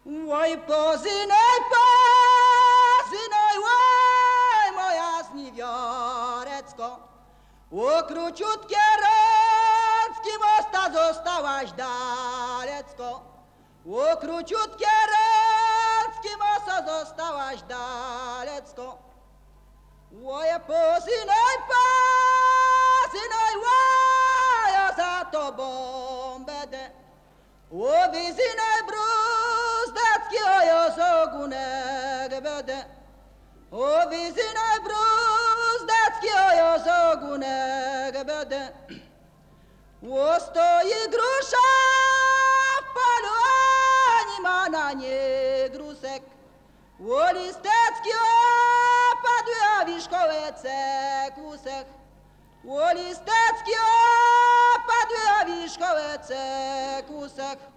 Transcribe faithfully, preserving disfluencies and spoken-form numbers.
Oj, pozynaj, pozynaj, oj, moja zniwiarecko. O, króciutkie ręczki mosta zostałaś dalecko. O, króciutkie ręczki mosta zostałaś dalecko. Oj, pozynaj, pozynaj, oj, ja za tobą będę. O, wyzynaj bruzdecki, o, ja z ogunek będę. O, wyzynaj bruzdecki, o, ja z ogunek będę. O, stoi grusza w polu, ani ma na nie grusek. O, listecki opadły, a wiszkołece kłusek. O, listecki opadły, a wiszkołece kłusek.